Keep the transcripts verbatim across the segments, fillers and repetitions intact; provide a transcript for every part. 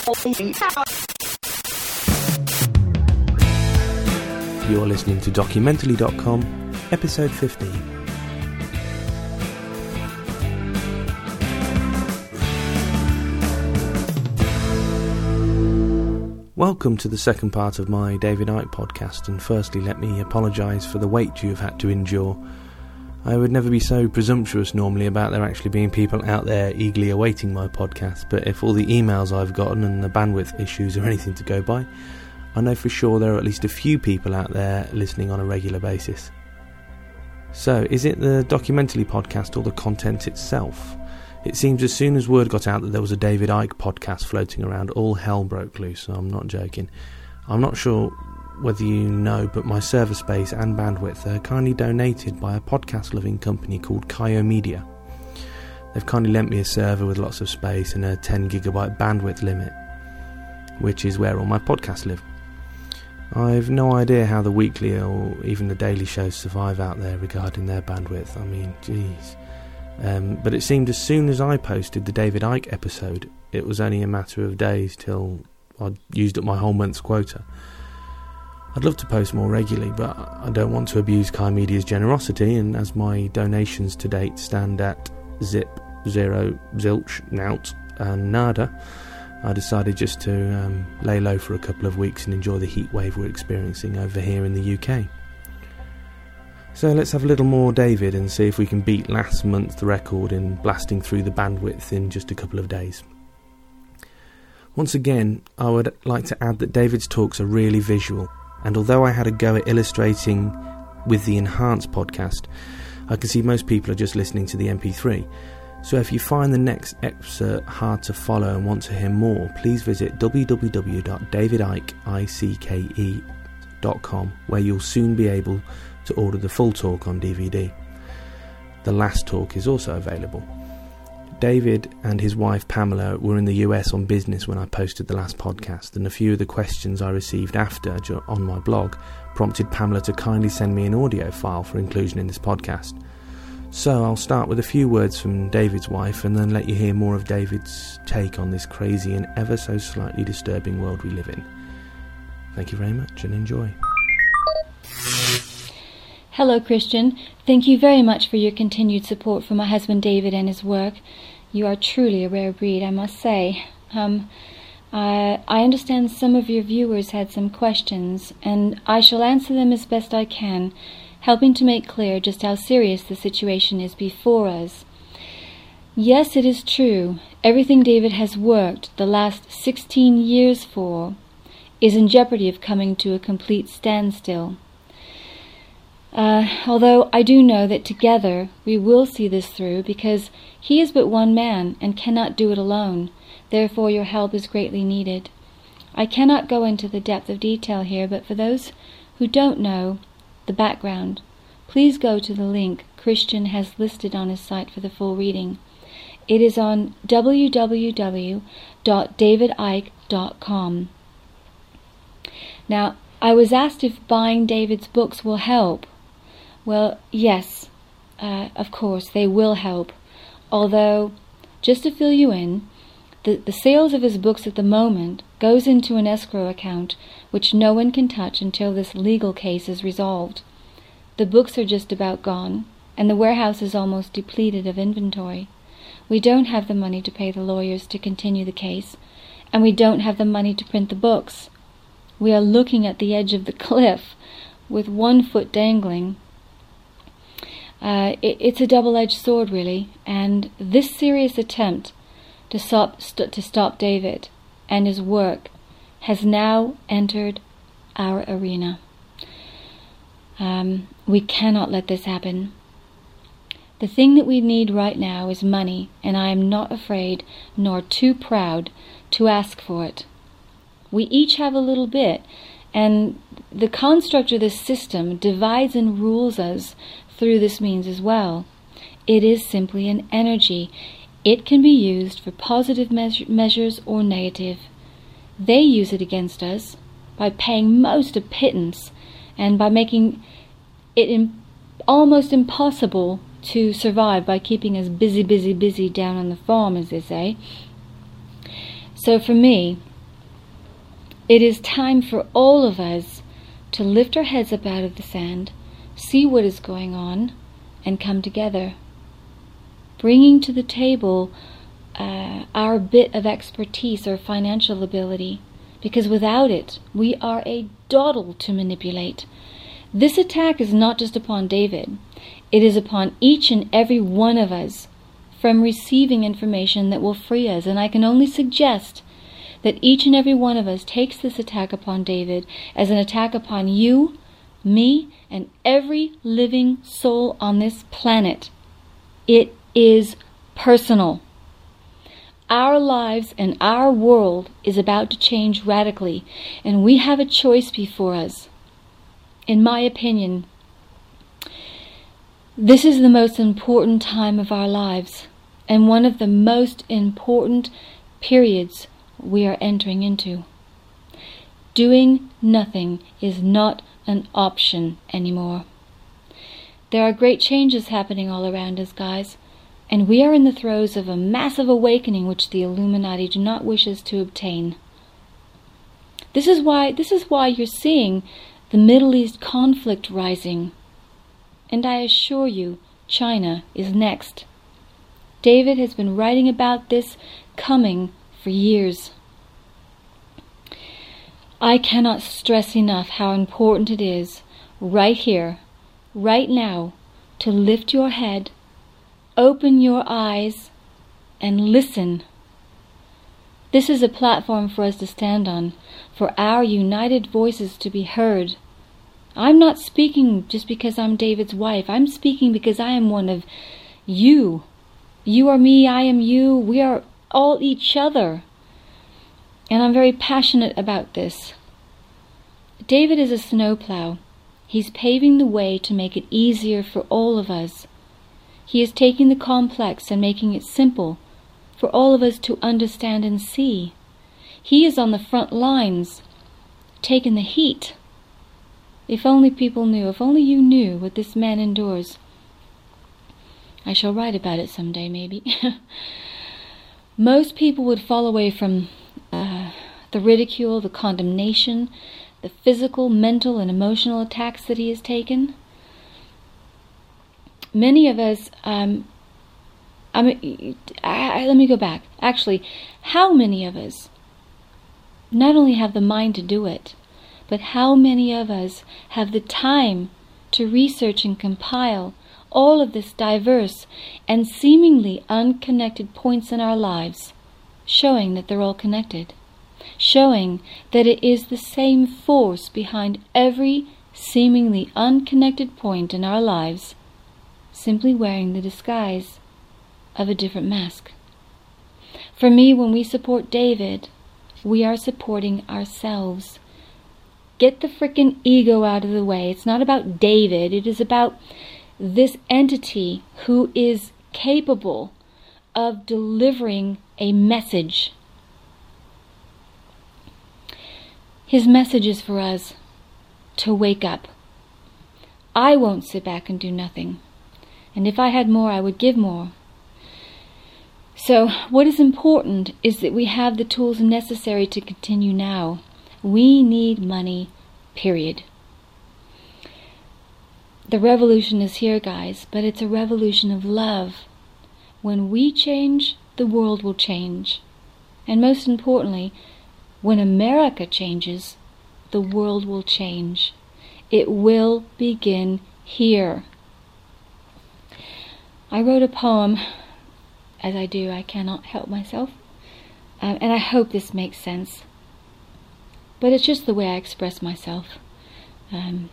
You're listening to Documentally dot com, episode fifteen. Welcome to the second part of my David Icke podcast, and firstly let me apologise for the wait you have had to endure. I would never be so presumptuous normally about there actually being people out there eagerly awaiting my podcast, but if all the emails I've gotten and the bandwidth issues are anything to go by, I know for sure there are at least a few people out there listening on a regular basis. So, is it the Documentally podcast or the content itself? It seems as soon as word got out that there was a David Icke podcast floating around, all hell broke loose, so I'm not joking. I'm not sure whether you know, but my server space and bandwidth are kindly donated by a podcast-loving company called Kyo Media. They've kindly lent me a server with lots of space and a ten gigabyte bandwidth limit, which is where all my podcasts live. I've no idea how the weekly or even the daily shows survive out there regarding their bandwidth. I mean, geez. Um, but it seemed as soon as I posted the David Icke episode, it was only a matter of days till I'd used up my whole month's quota. I'd love to post more regularly, but I don't want to abuse Kyo Media's generosity, and as my donations to date stand at zip, zero, zilch, nout, and nada, I decided just to um, lay low for a couple of weeks and enjoy the heat wave we're experiencing over here in the U K. So let's have a little more David and see if we can beat last month's record in blasting through the bandwidth in just a couple of days. Once again, I would like to add that David's talks are really visual, and although I had a go at illustrating with the enhanced podcast, I can see most people are just listening to the M P three. So if you find the next excerpt hard to follow and want to hear more, please visit w w w dot david icke dot com, where you'll soon be able to order the full talk on D V D. The last talk is also available. David and his wife Pamela were in the U S on business when I posted the last podcast, and a few of the questions I received after on my blog prompted Pamela to kindly send me an audio file for inclusion in this podcast. So I'll start with a few words from David's wife and then let you hear more of David's take on this crazy and ever so slightly disturbing world we live in. Thank you very much and enjoy. Hello, Christian. Thank you very much for your continued support for my husband David and his work. You are truly a rare breed, I must say. Um, I, I understand some of your viewers had some questions, and I shall answer them as best I can, helping to make clear just how serious the situation is before us. Yes, it is true. Everything David has worked the last sixteen years for is in jeopardy of coming to a complete standstill. Uh, although I do know that together we will see this through, because he is but one man and cannot do it alone. Therefore your help is greatly needed. I cannot go into the depth of detail here, but for those who don't know the background, please go to the link Christian has listed on his site for the full reading. It is on w w w dot david icke dot com. Now, I was asked if buying David's books will help. Well, yes, uh, of course, they will help. Although, just to fill you in, the, the sales of his books at the moment goes into an escrow account which no one can touch until this legal case is resolved. The books are just about gone, and the warehouse is almost depleted of inventory. We don't have the money to pay the lawyers to continue the case, and we don't have the money to print the books. We are looking at the edge of the cliff, with one foot dangling. Uh, it, it's a double-edged sword, really, and this serious attempt to stop, st- to stop David and his work has now entered our arena. Um, we cannot let this happen. The thing that we need right now is money, and I am not afraid nor too proud to ask for it. We each have a little bit, and the construct of this system divides and rules us through this means as well. It is simply an energy. It can be used for positive measure, measures or negative. They use it against us by paying most a pittance and by making it im- almost impossible to survive by keeping us busy, busy, busy down on the farm, as they say. So for me, It is time for all of us to lift our heads up out of the sand, see what is going on, and come together, bringing to the table uh, our bit of expertise or financial ability, because without it, we are a dawdle to manipulate. This attack is not just upon David. It is upon each and every one of us from receiving information that will free us. And I can only suggest that each and every one of us takes this attack upon David as an attack upon you, me, and every living soul on this planet. It is personal. Our lives and our world is about to change radically, and we have a choice before us. In my opinion, this is the most important time of our lives, and one of the most important periods we are entering into. Doing nothing is not an option anymore. There are great changes happening all around us, guys, and we are in the throes of a massive awakening which the Illuminati do not wish us to obtain. This is why, this is why you're seeing the Middle East conflict rising. And I assure you, China is next. David has been writing about this coming for years. I cannot stress enough how important it is, right here, right now, to lift your head, open your eyes, and listen. This is a platform for us to stand on, for our united voices to be heard. I'm not speaking just because I'm David's wife. I'm speaking because I am one of you. You are me, I am you. We are all each other. And I'm very passionate about this. David is a snowplow. He's paving the way to make it easier for all of us. He is taking the complex and making it simple for all of us to understand and see. He is on the front lines, taking the heat. If only people knew, if only you knew what this man endures. I shall write about it someday, maybe. Most people would fall away from uh, the ridicule, the condemnation, the physical, mental, and emotional attacks that he has taken. Many of us, um, I mean, I, I, let me go back. Actually, how many of us not only have the mind to do it, but how many of us have the time to research and compile all of this diverse and seemingly unconnected points in our lives, showing that they're all connected, showing that it is the same force behind every seemingly unconnected point in our lives, simply wearing the disguise of a different mask. For me, when we support David, we are supporting ourselves. Get the frickin' ego out of the way. It's not about David. It is about this entity who is capable of delivering a message. His message is for us to wake up. I won't sit back and do nothing. And if I had more, I would give more. So what is important is that we have the tools necessary to continue now. We need money, period. The revolution is here, guys, but it's a revolution of love. When we change, the world will change. And most importantly, when America changes, the world will change. It will begin here. I wrote a poem, as I do, I cannot help myself, um, and I hope this makes sense. But it's just the way I express myself. Um,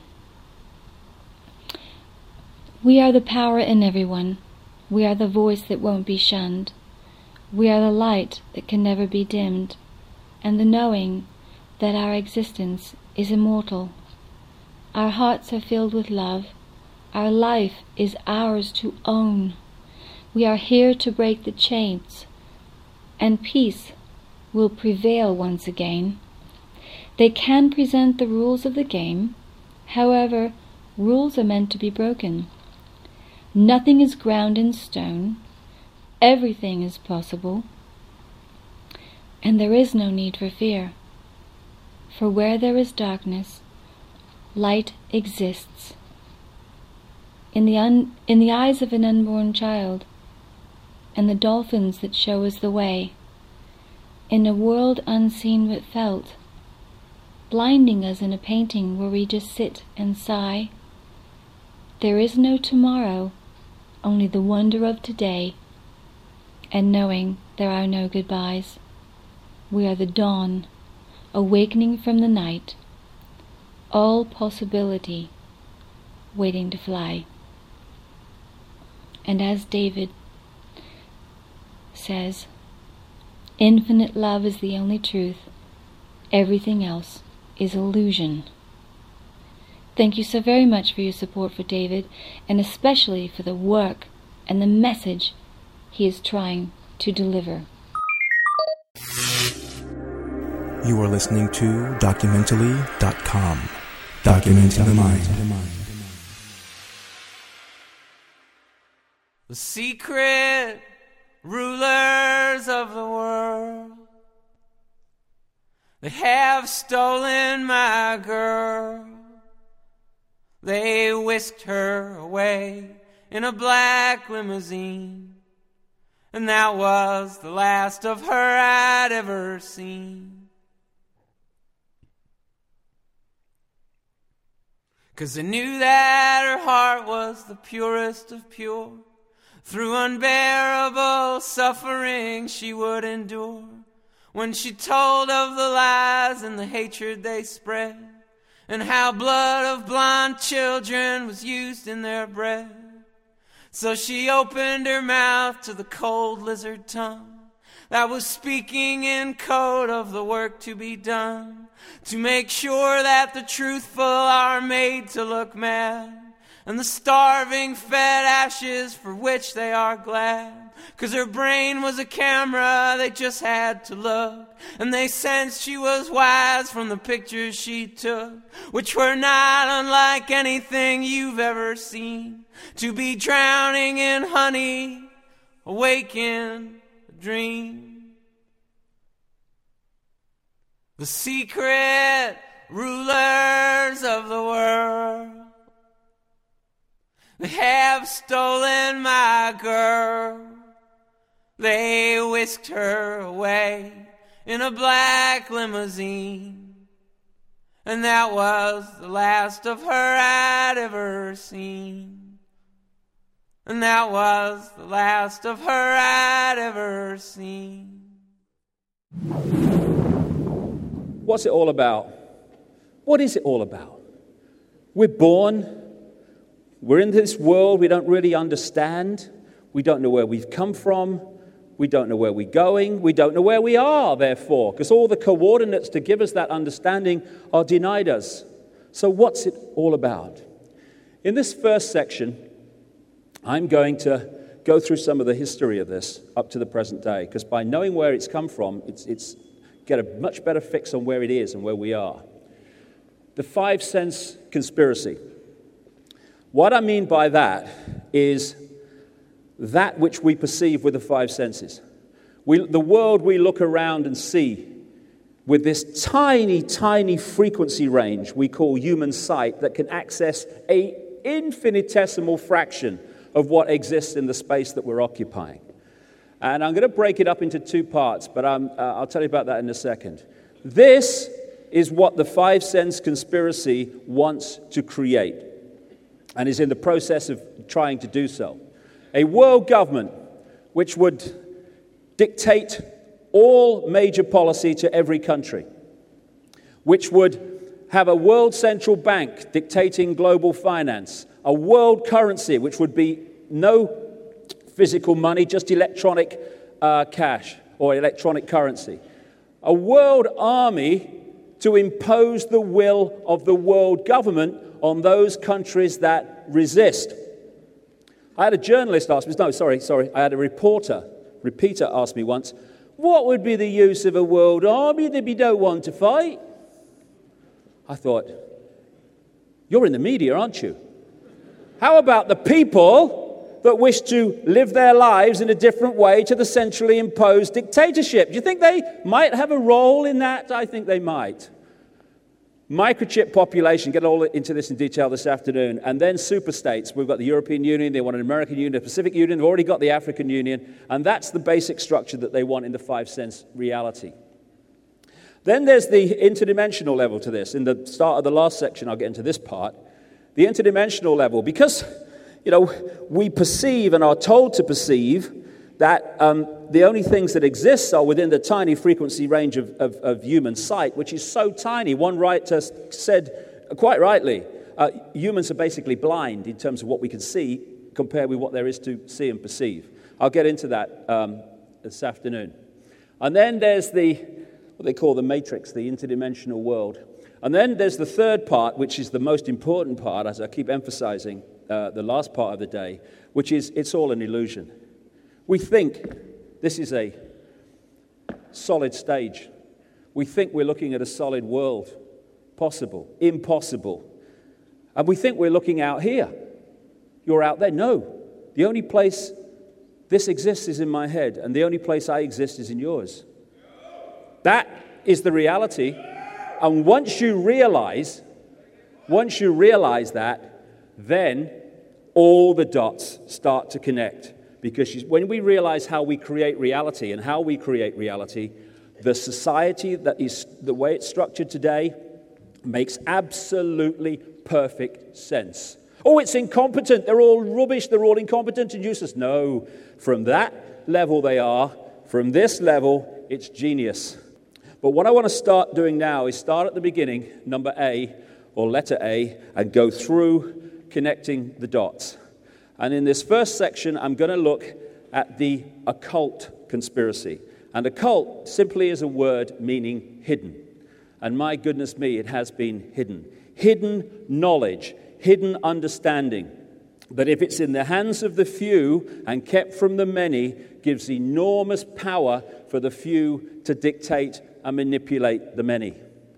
we are the power in everyone. We are the voice that won't be shunned. We are the light that can never be dimmed, and the knowing that our existence is immortal. Our hearts are filled with love. Our life is ours to own. We are here to break the chains, and peace will prevail once again. They can present the rules of the game. However, rules are meant to be broken. Nothing is ground in stone. Everything is possible. And there is no need for fear. For where there is darkness, light exists. In the, un- in the eyes of an unborn child, and the dolphins that show us the way, in a world unseen but felt, blinding us in a painting where we just sit and sigh. There is no tomorrow, only the wonder of today, and knowing there are no goodbyes. We are the dawn, awakening from the night, all possibility, waiting to fly. And as David says, infinite love is the only truth. Everything else is illusion. Thank you so very much for your support for David, and especially for the work and the message he is trying to deliver. You are listening to Documentally dot com. Documenting the mind. The secret rulers of the world, they have stolen my girl. They whisked her away in a black limousine, and that was the last of her I'd ever seen. 'Cause I knew that her heart was the purest of pure. Through unbearable suffering she would endure, when she told of the lies and the hatred they spread, and how blood of blind children was used in their bread. So she opened her mouth to the cold lizard tongue that was speaking in code of the work to be done, to make sure that the truthful are made to look mad, and the starving fed ashes for which they are glad. 'Cause her brain was a camera, they just had to look, and they sensed she was wise from the pictures she took, which were not unlike anything you've ever seen. To be drowning in honey, awake in a dream. The secret rulers of the world, they have stolen my girl. They whisked her away in a black limousine, and that was the last of her I'd ever seen. And that was the last of her I'd ever seen. What's it all about? What is it all about? We're born. We're in this world we don't really understand. We don't know where we've come from. We don't know where we're going. We don't know where we are, therefore, because all the coordinates to give us that understanding are denied us. So what's it all about? In this first section, I'm going to go through some of the history of this up to the present day, because by knowing where it's come from, it's, it's get a much better fix on where it is and where we are. The five sense conspiracy. What I mean by that is that which we perceive with the five senses. We, the world we look around and see with this tiny, tiny frequency range we call human sight that can access an infinitesimal fraction of what exists in the space that we're occupying. And I'm going to break it up into two parts, but I'm, uh, I'll tell you about that in a second. This is what the five sense conspiracy wants to create, and is in the process of trying to do so. A world government which would dictate all major policy to every country, which would have a world central bank dictating global finance, a world currency which would be no physical money, just electronic uh, cash or electronic currency, a world army to impose the will of the world government on those countries that resist. I had a journalist ask me, no, sorry, sorry, I had a reporter, repeater ask me once, what would be the use of a world army that we don't want to fight? I thought, you're in the media, aren't you? How about the people that wish to live their lives in a different way to the centrally imposed dictatorship? Do you think they might have a role in that? I think they might. Microchip population, get all into this in detail this afternoon, and then superstates. We've got the European Union, they want an American Union, a Pacific Union, they've already got the African Union, and that's the basic structure that they want in the five-sense reality. Then there's the interdimensional level to this. In the start of the last section, I'll get into this part. The interdimensional level, because, you know, we perceive and are told to perceive that um, the only things that exist are within the tiny frequency range of, of, of human sight, which is so tiny. One writer said, quite rightly, uh, humans are basically blind in terms of what we can see compared with what there is to see and perceive. I'll get into that um, this afternoon. And then there's the, what they call the matrix, the interdimensional world. And then there's the third part, which is the most important part, as I keep emphasizing, uh, the last part of the day, which is it's all an illusion. We think this is a solid stage. We think we're looking at a solid world. Possible. Impossible. And we think we're looking out here. You're out there. No. The only place this exists is in my head, and the only place I exist is in yours. That is the reality. And once you realize, once you realize that, then all the dots start to connect. Because when we realize how we create reality and how we create reality, the society that is the way it's structured today makes absolutely perfect sense. Oh, it's incompetent. They're all rubbish. They're all incompetent and useless. No, from that level they are. From this level, it's genius. But what I want to start doing now is start at the beginning, number A, or letter A, and go through connecting the dots. And in this first section, I'm going to look at the occult conspiracy. And occult simply is a word meaning hidden. And my goodness me, it has been hidden. Hidden knowledge, hidden understanding. That if it's in the hands of the few and kept from the many, gives enormous power for the few to dictate and manipulate the many.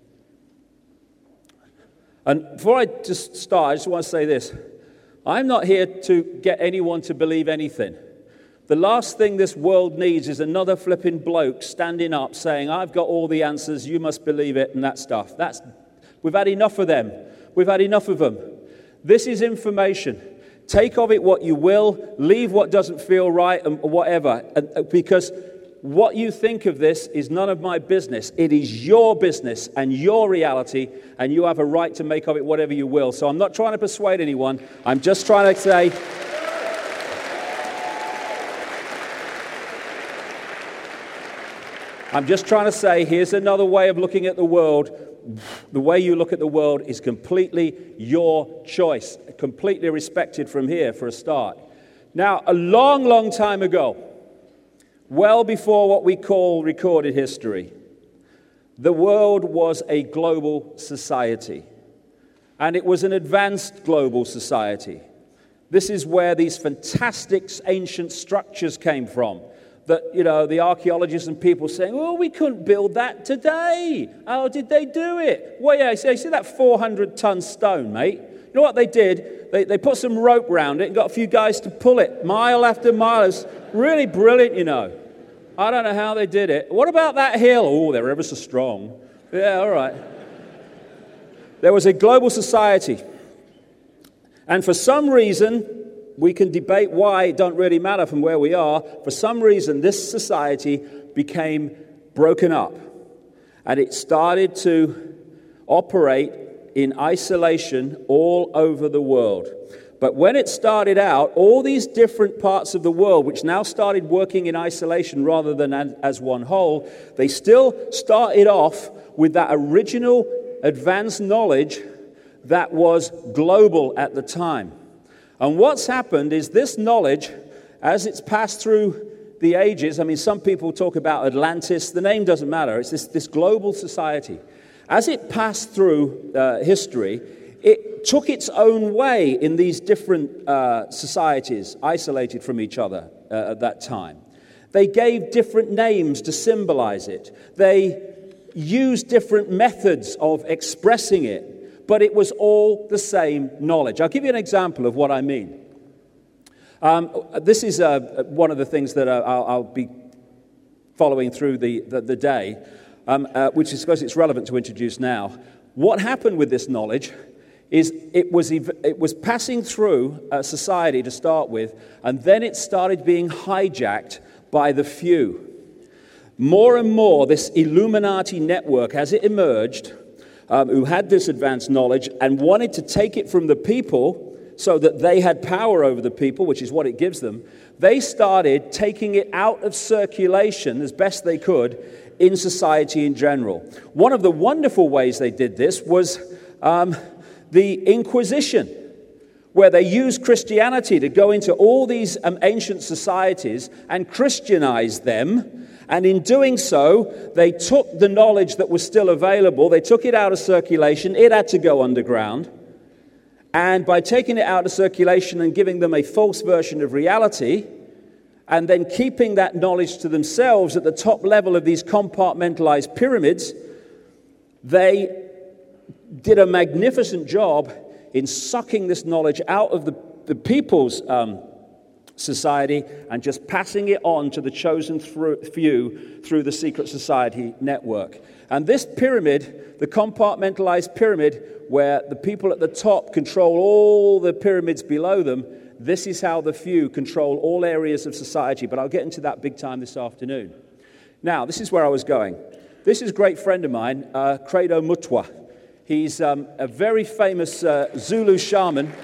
And before I just start, I just want to say this. I'm not here to get anyone to believe anything. The last thing this world needs is another flipping bloke standing up saying, I've got all the answers, you must believe it, and that stuff. That's, we've had enough of them. We've had enough of them. This is information. Take of it what you will, leave what doesn't feel right, and whatever. Because what you think of this is none of my business. It is your business and your reality, and you have a right to make of it whatever you will. So I'm not trying to persuade anyone. I'm just trying to say, I'm just trying to say, here's another way of looking at the world. The way you look at the world is completely your choice, completely respected from here for a start. Now, a long, long time ago, well before what we call recorded history, the world was a global society. And it was an advanced global society. This is where these fantastic ancient structures came from. That, you know, the archaeologists and people saying, well, we couldn't build that today. How did they do it? Well, yeah, you see that four hundred ton stone, mate? You know what they did? They, they put some rope around it and got a few guys to pull it mile after mile. It's really brilliant, you know. I don't know how they did it. What about that hill? Oh, they're ever so strong. Yeah, all right. There was a global society. And for some reason, we can debate why, it don't really matter from where we are. For some reason, this society became broken up. And it started to operate in isolation all over the world. But when it started out, all these different parts of the world, which now started working in isolation rather than as one whole, they still started off with that original advanced knowledge that was global at the time. And what's happened is this knowledge, as it's passed through the ages, I mean, some people talk about Atlantis, the name doesn't matter, it's this, this global society. As it passed through uh, history, it took its own way in these different uh, societies, isolated from each other uh, at that time. They gave different names to symbolize it. They used different methods of expressing it, but it was all the same knowledge. I'll give you an example of what I mean. Um, this is uh, one of the things that I'll, I'll be following through the, the, the day. um, uh, which is because it's relevant to introduce now. What happened with this knowledge is it was ev- it was passing through uh, society to start with, and then it started being hijacked by the few. More and more, this Illuminati network, as it emerged, um, who had this advanced knowledge and wanted to take it from the people so that they had power over the people, which is what it gives them, they started taking it out of circulation as best they could in society in general. One of the wonderful ways they did this was um, the Inquisition, where they used Christianity to go into all these um, ancient societies and Christianize them. And in doing so, they took the knowledge that was still available, they took it out of circulation, it had to go underground. And by taking it out of circulation and giving them a false version of reality, and then keeping that knowledge to themselves at the top level of these compartmentalized pyramids, they did a magnificent job in sucking this knowledge out of the, the people's um, society and just passing it on to the chosen through, few through the secret society network. And this pyramid, the compartmentalized pyramid, where the people at the top control all the pyramids below them, this is how the few control all areas of society. But I'll get into that big time this afternoon. Now, this is where I was going. This is a great friend of mine, uh, Credo Mutwa. He's um, a very famous uh, Zulu shaman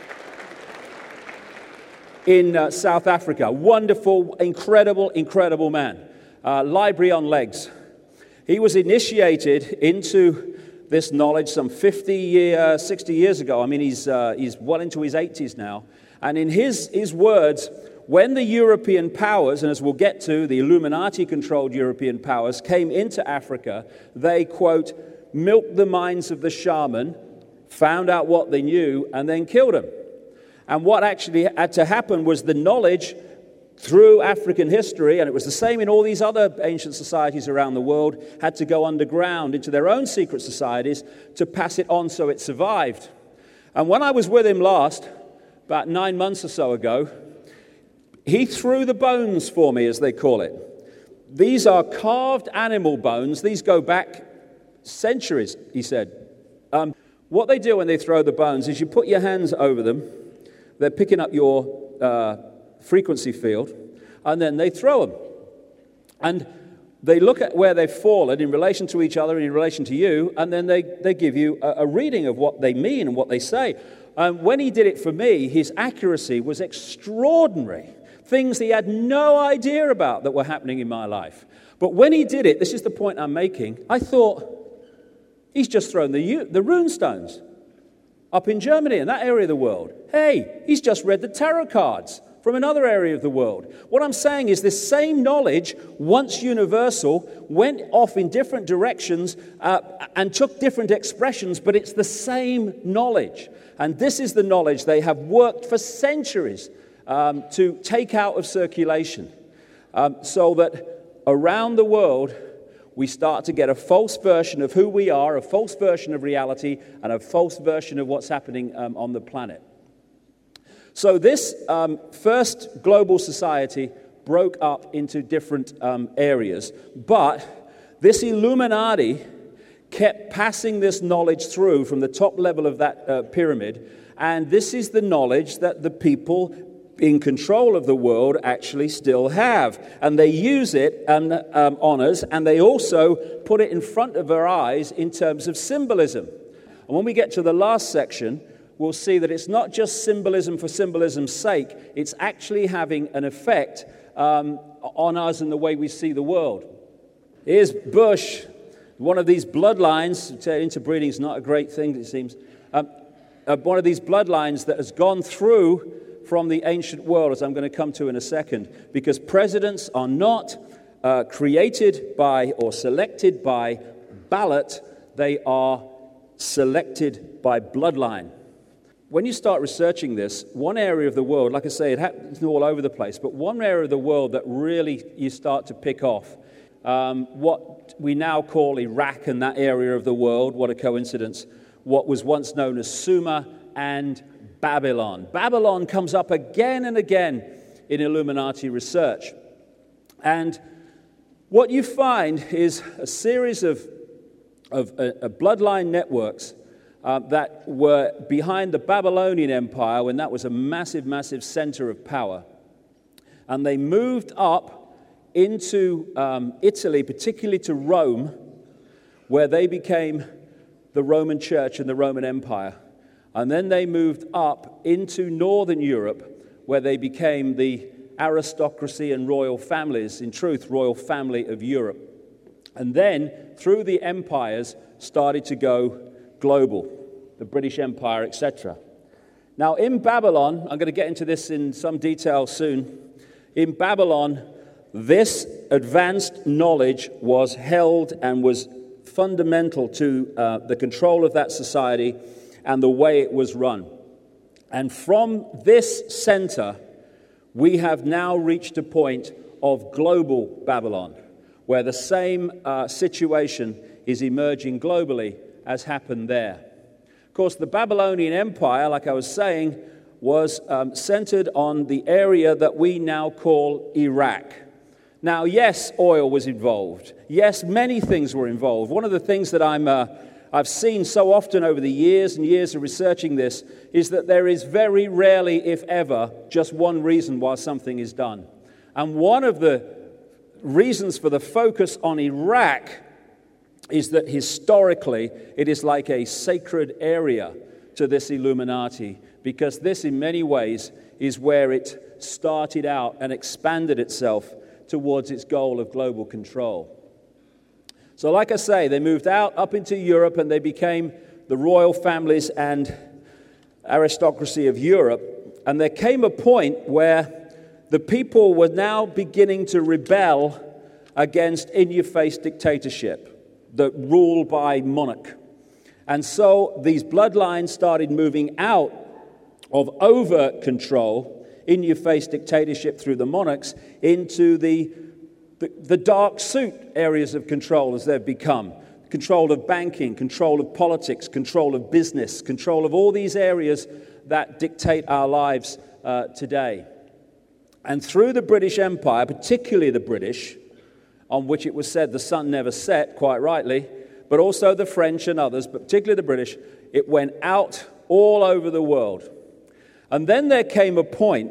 in uh, South Africa. Wonderful, incredible, incredible man. Uh, library on legs. He was initiated into this knowledge some fifty, year, sixty years ago. I mean, he's uh, he's well into his eighties now. And in his, his words, when the European powers, and as we'll get to, the Illuminati-controlled European powers, came into Africa, they, quote, milked the minds of the shaman, found out what they knew, and then killed them. And what actually had to happen was the knowledge through African history, and it was the same in all these other ancient societies around the world, had to go underground into their own secret societies to pass it on so it survived. And when I was with him last, about nine months or so ago, he threw the bones for me, as they call it. These are carved animal bones. These go back centuries, he said. Um, what they do when they throw the bones is you put your hands over them. They're picking up your uh, frequency field, and then they throw them. And they look at where they've fallen in relation to each other and in relation to you, and then they, they give you a, a reading of what they mean and what they say. And when he did it for me, his accuracy was extraordinary. Things he had no idea about that were happening in my life. But when he did it, this is the point I'm making, I thought, he's just thrown the, the rune stones up in Germany, in that area of the world. Hey, he's just read the tarot cards from another area of the world. What I'm saying is this same knowledge, once universal, went off in different directions uh, and took different expressions, but it's the same knowledge. And this is the knowledge they have worked for centuries um, to take out of circulation, um, so that around the world we start to get a false version of who we are, a false version of reality, and a false version of what's happening um, on the planet. So this um, first global society broke up into different um, areas, but this Illuminati kept passing this knowledge through from the top level of that uh, pyramid, and this is the knowledge that the people in control of the world actually still have, and they use it and um, honors, and they also put it in front of our eyes in terms of symbolism. And when we get to the last section, we'll see that it's not just symbolism for symbolism's sake, it's actually having an effect um, on us and the way we see the world. Here's Bush, one of these bloodlines. Interbreeding is not a great thing, it seems. Um, uh, one of these bloodlines that has gone through from the ancient world, as I'm going to come to in a second, because presidents are not uh, created by or selected by ballot, they are selected by bloodline. When you start researching this, one area of the world, like I say, it happens all over the place, but one area of the world that really you start to pick off, um, what we now call Iraq and that area of the world, what a coincidence, what was once known as Sumer and Babylon. Babylon comes up again and again in Illuminati research. And what you find is a series of, of uh, uh, bloodline networks uh, that were behind the Babylonian Empire when that was a massive, massive center of power. And they moved up into um, Italy, particularly to Rome, where they became the Roman Church and the Roman Empire. And then they moved up into Northern Europe, where they became the aristocracy and royal families, in truth, royal family of Europe. And then, through the empires, started to go global, the British Empire, et cetera. Now, in Babylon, I'm going to get into this in some detail soon. In Babylon, this advanced knowledge was held and was fundamental to uh, the control of that society and the way it was run. And from this center, we have now reached a point of global Babylon, where the same uh, situation is emerging globally as happened there. Of course, the Babylonian Empire, like I was saying, was um, centered on the area that we now call Iraq. Now, yes, oil was involved. Yes, many things were involved. One of the things that I'm, uh, I've seen so often over the years and years of researching this is that there is very rarely, if ever, just one reason why something is done. And one of the reasons for the focus on Iraq is that historically it is like a sacred area to this Illuminati, because this in many ways is where it started out and expanded itself towards its goal of global control. So like I say, they moved out up into Europe and they became the royal families and aristocracy of Europe. And there came a point where the people were now beginning to rebel against in-your-face dictatorship, the rule by monarch. And so these bloodlines started moving out of overt control, in-your-face dictatorship through the monarchs, into the, the, the dark suit areas of control as they've become. Control of banking, control of politics, control of business, control of all these areas that dictate our lives uh, today. And through the British Empire, particularly the British, on which it was said the sun never set, quite rightly, but also the French and others, but particularly the British, it went out all over the world. And then there came a point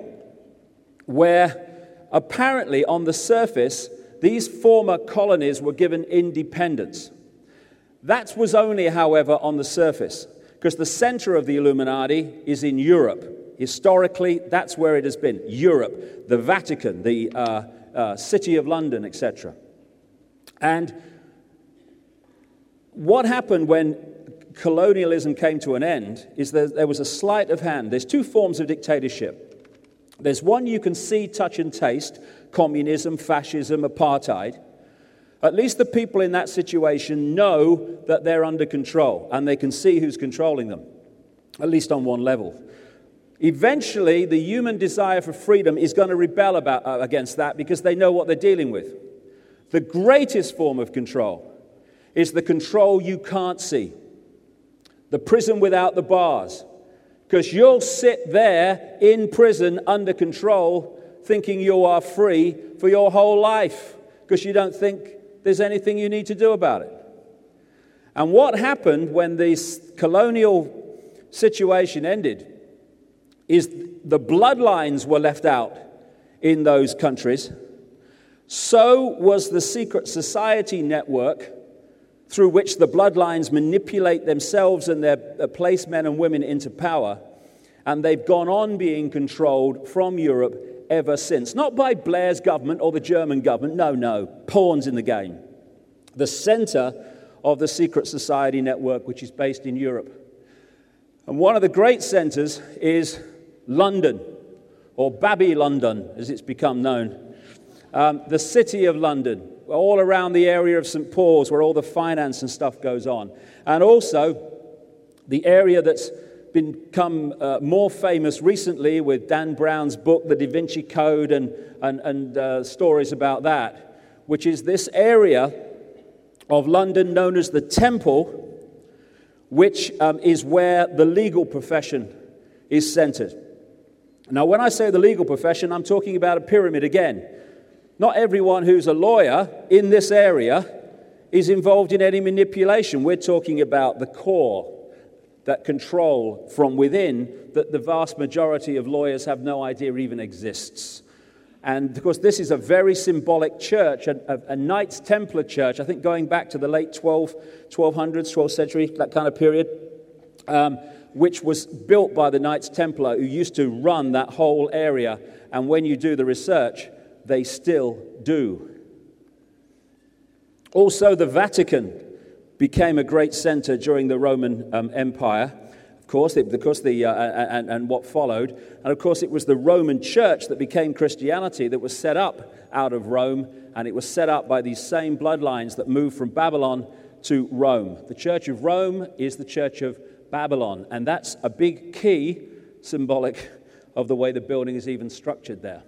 where apparently on the surface, these former colonies were given independence. That was only, however, on the surface, because the center of the Illuminati is in Europe. Historically, that's where it has been. Europe, the Vatican, the uh, uh, City of London, et cetera. And what happened when colonialism came to an end is that there was a sleight of hand. There's two forms of dictatorship. There's one you can see, touch, and taste: communism, fascism, apartheid. At least the people in that situation know that they're under control, and they can see who's controlling them, at least on one level. Eventually, the human desire for freedom is going to rebel about, uh, against that, because they know what they're dealing with. The greatest form of control is the control you can't see. The prison without the bars. Because you'll sit there in prison under control thinking you are free for your whole life, because you don't think there's anything you need to do about it. And what happened when this colonial situation ended is the bloodlines were left out in those countries. So was the secret society network through which the bloodlines manipulate themselves and their place men and women into power. And they've gone on being controlled from Europe ever since. Not by Blair's government or the German government. No, no. Pawns in the game. The center of the secret society network, which is based in Europe. And one of the great centers is London, or Babylondon, as it's become known. Um, the city of London, all around the area of Saint Paul's, where all the finance and stuff goes on. And also the area that's become uh, more famous recently with Dan Brown's book, The Da Vinci Code, and, and, and uh, stories about that, which is this area of London known as the Temple, which um, is where the legal profession is centered. Now, when I say the legal profession, I'm talking about a pyramid again. Not everyone who's a lawyer in this area is involved in any manipulation. We're talking about the core, that control from within that the vast majority of lawyers have no idea even exists. And of course, this is a very symbolic church, a, a, a Knights Templar church, I think going back to the late twelve, twelve hundreds, twelfth century, that kind of period, um, which was built by the Knights Templar who used to run that whole area. And when you do the research, they still do. Also, the Vatican became a great center during the Roman um, Empire. Of course, it, because the uh, and, and what followed, and of course, it was the Roman Church that became Christianity that was set up out of Rome, and it was set up by these same bloodlines that moved from Babylon to Rome. The Church of Rome is the Church of Babylon, and that's a big key symbolic of the way the building is even structured there.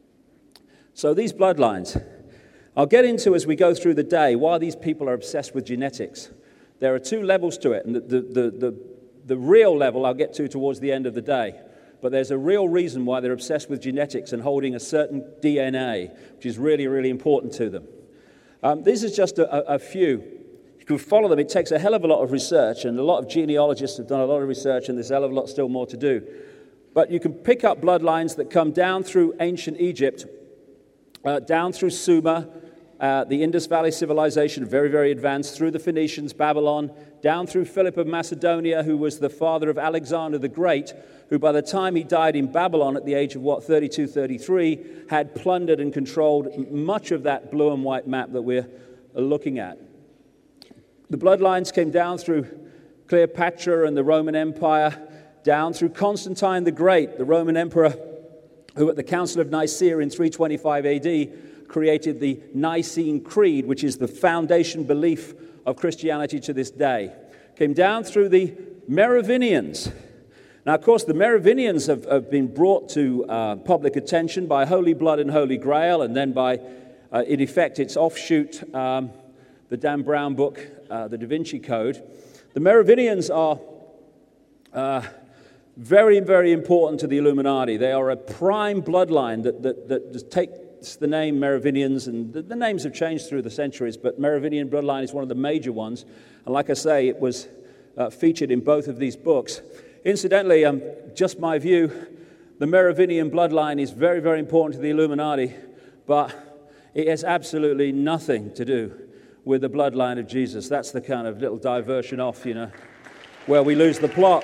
So these bloodlines, I'll get into as we go through the day why these people are obsessed with genetics. There are two levels to it, and the, the, the, the, the real level I'll get to towards the end of the day. But there's a real reason why they're obsessed with genetics and holding a certain D N A, which is really, really important to them. Um, this is just a, a, a few. You can follow them. It takes a hell of a lot of research, and a lot of genealogists have done a lot of research, and there's a hell of a lot still more to do. But you can pick up bloodlines that come down through ancient Egypt, uh, down through Sumer, uh, the Indus Valley civilization, very, very advanced, through the Phoenicians, Babylon, down through Philip of Macedonia, who was the father of Alexander the Great, who by the time he died in Babylon at the age of, what, thirty-two, thirty-three, had plundered and controlled much of that blue and white map that we're looking at. The bloodlines came down through Cleopatra and the Roman Empire, down through Constantine the Great, the Roman emperor, who at the Council of Nicaea in three twenty-five A D created the Nicene Creed, which is the foundation belief of Christianity to this day. Came down through the Merovingians. Now, of course, the Merovingians have, have been brought to uh, public attention by Holy Blood and Holy Grail, and then by, uh, in effect, its offshoot, um, the Dan Brown book, uh, the Da Vinci Code. The Merovingians are uh, very, very important to the Illuminati. They are a prime bloodline that, that, that takes the name Merovingians, and the, the names have changed through the centuries, but Merovingian bloodline is one of the major ones. And like I say, it was uh, featured in both of these books. Incidentally, um, just my view, the Merovingian bloodline is very, very important to the Illuminati, but it has absolutely nothing to do with the bloodline of Jesus. That's the kind of little diversion off, you know, where we lose the plot.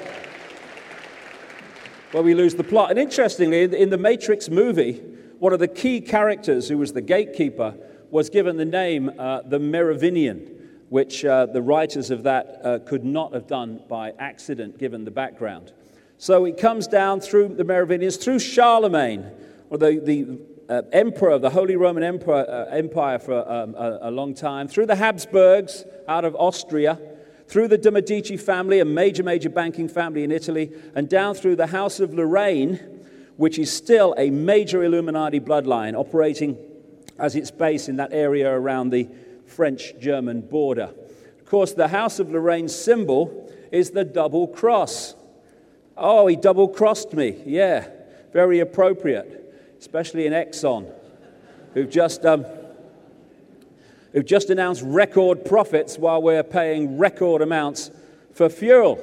Where we lose the plot. And interestingly, in the Matrix movie, one of the key characters, who was the gatekeeper, was given the name uh, the Merovingian, which uh, the writers of that uh, could not have done by accident, given the background. So it comes down through the Merovingians, through Charlemagne, or the, the uh, emperor of the Holy Roman Empire, uh, Empire for um, a, a long time, through the Habsburgs out of Austria, through the de' Medici family, a major, major banking family in Italy, and down through the House of Lorraine, which is still a major Illuminati bloodline, operating as its base in that area around the French-German border. Of course, the House of Lorraine's symbol is the double cross. Oh, he double-crossed me. Yeah, very appropriate, especially in Exxon, who've just um, who've just announced record profits while we're paying record amounts for fuel.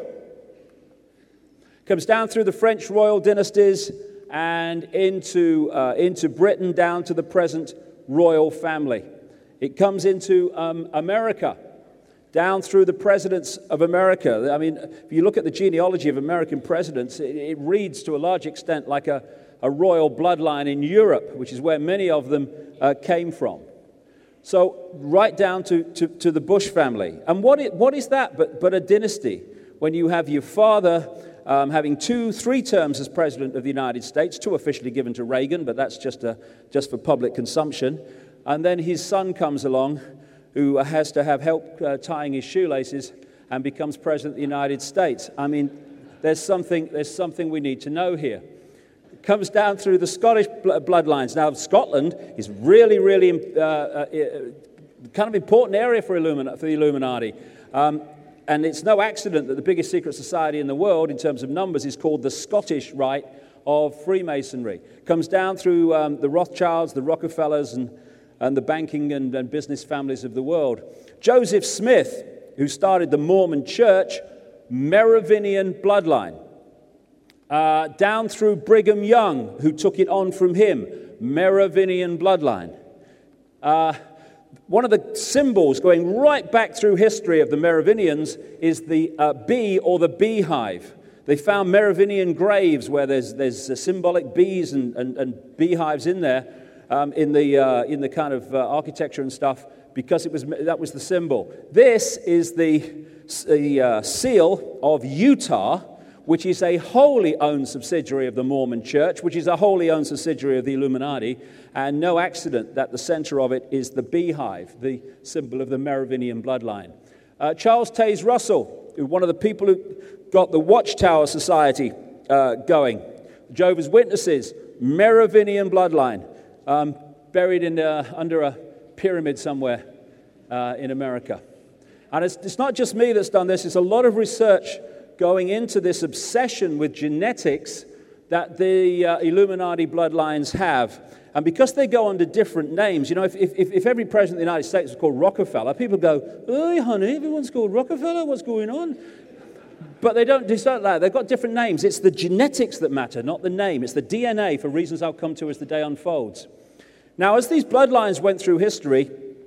Comes down through the French royal dynasties and into uh, into Britain, down to the present royal family. It comes into um, America, down through the presidents of America. I mean, if you look at the genealogy of American presidents, it, it reads to a large extent like a, a royal bloodline in Europe, which is where many of them uh, came from. So right down to, to, to the Bush family. And what, it, what is that but, but a dynasty? When you have your father um, having two, three terms as president of the United States, two officially given to Reagan, but that's just, a, just for public consumption. And then his son comes along, who has to have help uh, tying his shoelaces, and becomes president of the United States. I mean, there's something, there's something we need to know here. It comes down through the Scottish bl- bloodlines. Now, Scotland is really, really uh, uh, kind of important area for, Illumina- for the Illuminati. Um, and it's no accident that the biggest secret society in the world, in terms of numbers, is called the Scottish Rite of Freemasonry. It comes down through um, the Rothschilds, the Rockefellers, and and the banking and, and business families of the world. Joseph Smith, who started the Mormon Church, Merovingian bloodline. Uh, down through Brigham Young, who took it on from him, Merovingian bloodline. Uh, one of the symbols going right back through history of the Merovingians is the uh, bee or the beehive. They found Merovingian graves where there's there's uh, symbolic bees and, and, and beehives in there, um, in the uh, in the kind of uh, architecture and stuff, because it was that was the symbol. This is the, the uh, seal of Utah, which is a wholly owned subsidiary of the Mormon Church, which is a wholly owned subsidiary of the Illuminati, and no accident that the center of it is the beehive, the symbol of the Merovingian bloodline. Uh, Charles Taze Russell, one of the people who got the Watchtower Society uh, going, Jehovah's Witnesses, Merovingian bloodline, um, buried in uh, under a pyramid somewhere uh, in America. And it's, it's not just me that's done this, it's a lot of research going into this obsession with genetics that the uh, Illuminati bloodlines have. And because they go under different names, you know, if, if, if every president of the United States was called Rockefeller, people go, "Hey, honey, everyone's called Rockefeller, what's going on?" But they don't do that. They've got different names. It's the genetics that matter, not the name. It's the D N A, for reasons I'll come to as the day unfolds. Now, as these bloodlines went through history,